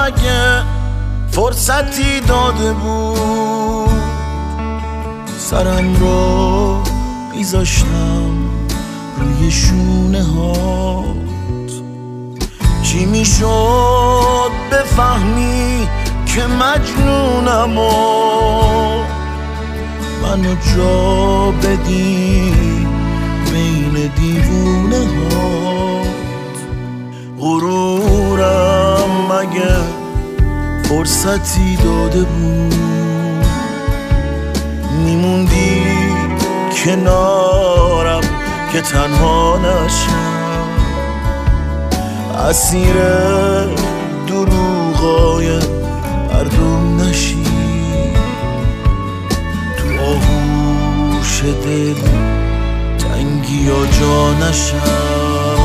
اگه فرصتی داده بود سرم رو میذاشتم روی شونه هات. چی میشد بفهمی که مجنونم و منو جا بدی بین دیوونه هات. غرورم مگه فرصتی داده بود میموندی کنارم که تنها نشم اسیر دروغای مردم نشی تو آغوش دل تنگی یا جا نشم.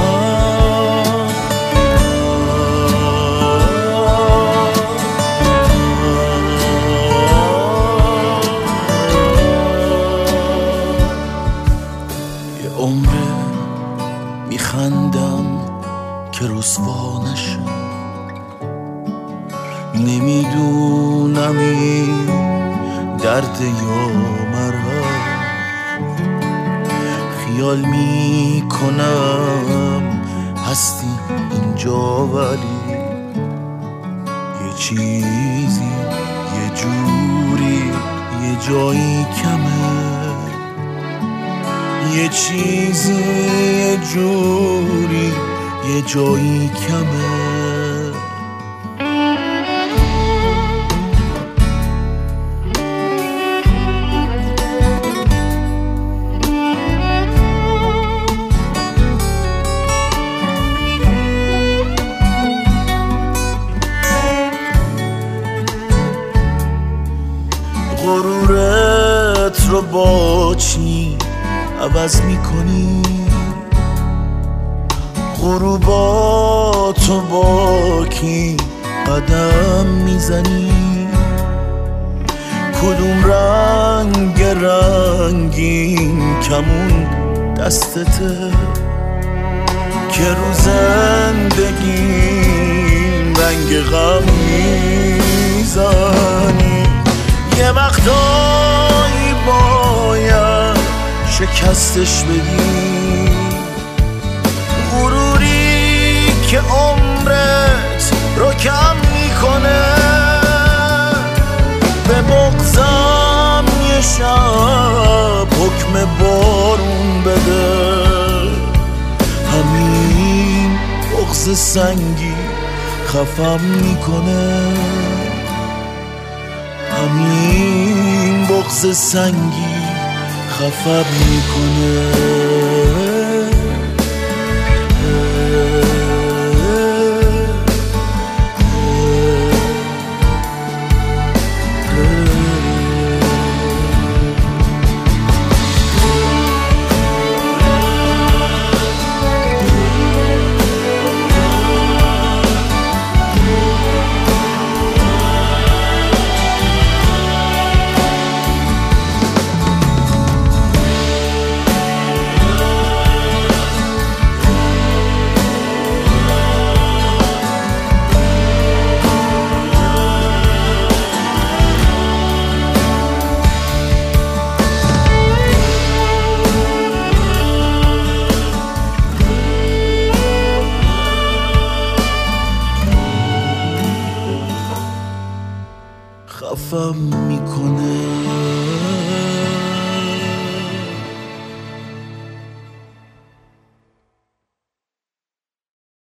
میخندم که رسوا نشم نمیدونم این درد یا مرهم خیال میکنم هستی اینجا ولی یه چیزی یه جوری یه جایی کمه یه چیزی یه جوری یه جایی کمه. غرورت رو با چی عوض میکنی غروباتو با کی قدم میزنی کدوم رنگ رنگین کمون دستته که رو زندگیم رنگ غم میزنی. یه وقتایی باید شکستش بدی غروری که عمرت رو کم میکنه به بغضم یه شب حکم بارون بده همین بغض سنگی خفم میکنه همین بغض سنگی خفم میکنه. خفم میکنه